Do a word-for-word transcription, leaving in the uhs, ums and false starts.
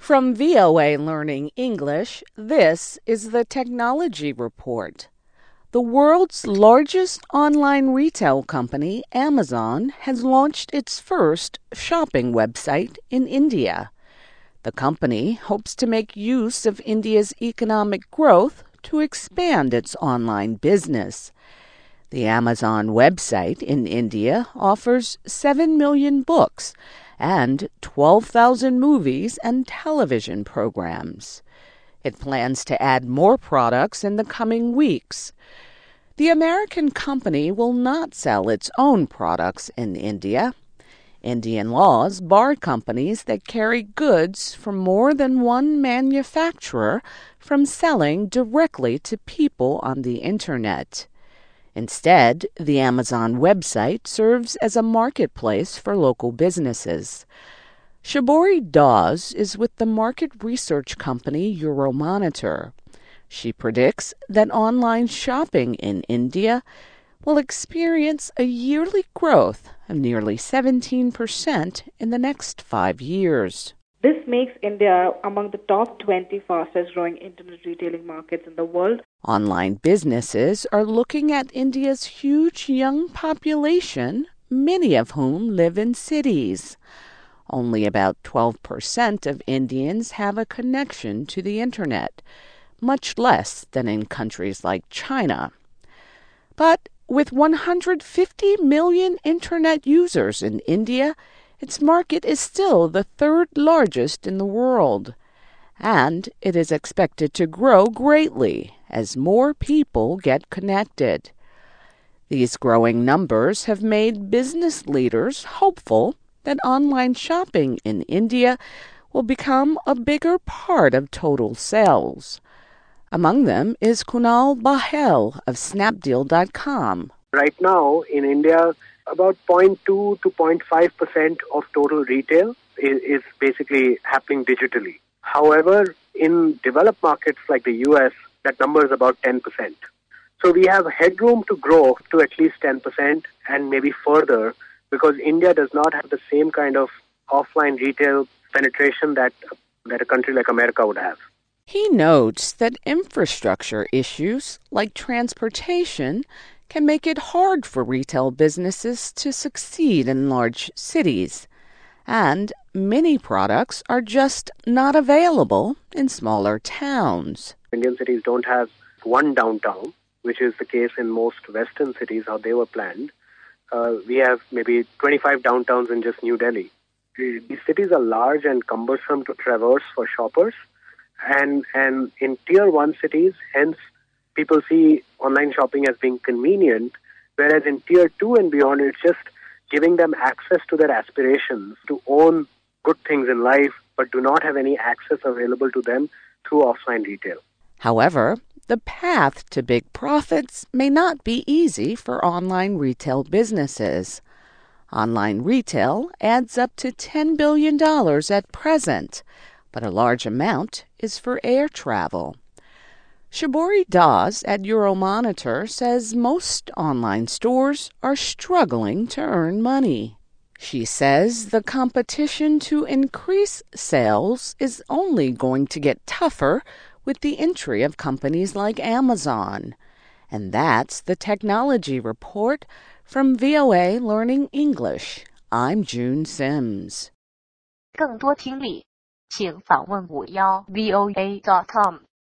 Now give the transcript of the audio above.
From V O A Learning English, this is the Technology Report. The world's largest online retail company, Amazon, has launched its first shopping website in India. The company hopes to make use of India's economic growth to expand its online business. The Amazon website in India offers seven million books and twelve thousand movies and television programs. It plans to add more products in the coming weeks. The American company will not sell its own products in India. Indian laws bar companies that carry goods from more than one manufacturer from selling directly to people on the Internet. Instead, the Amazon website serves as a marketplace for local businesses. Shabori Dawes is with the market research company Euromonitor. She predicts that online shopping in India will experience a yearly growth of nearly seventeen percent in the next five years. This makes India among the top twenty fastest growing internet retailing markets in the world. Online businesses are looking at India's huge young population, many of whom live in cities. Only about twelve percent of Indians have a connection to the Internet, much less than in countries like China. But with one hundred fifty million Internet users in India, its market is still the third largest in the world. And it is expected to grow greatly as more people get connected. These growing numbers have made business leaders hopeful that online shopping in India will become a bigger part of total sales. Among them is Kunal Bahel of Snapdeal dot com. Right now in India, about zero point two to zero point five percent of total retail is, is basically happening digitally. However, in developed markets like the U S, that number is about ten percent. So we have headroom to grow to at least ten percent and maybe further because India does not have the same kind of offline retail penetration that, that a country like America would have. He notes that infrastructure issues like transportation can make it hard for retail businesses to succeed in large cities, and many products are just not available in smaller towns. Indian cities don't have one downtown, which is the case in most Western cities, how they were planned. Uh, we have maybe twenty-five downtowns in just New Delhi. These cities are large and cumbersome to traverse for shoppers, and, and in tier one cities, hence, people see online shopping as being convenient, whereas in tier two and beyond, it's just giving them access to their aspirations to own good things in life, but do not have any access available to them through offline retail. However, the path to big profits may not be easy for online retail businesses. Online retail adds up to ten billion dollars at present, but a large amount is for air travel. Shabori Dawes at Euromonitor says most online stores are struggling to earn money. She says the competition to increase sales is only going to get tougher with the entry of companies like Amazon. And that's the Technology Report from V O A Learning English. I'm June Sims. 更多听力，请访问五幺 V O A dot com。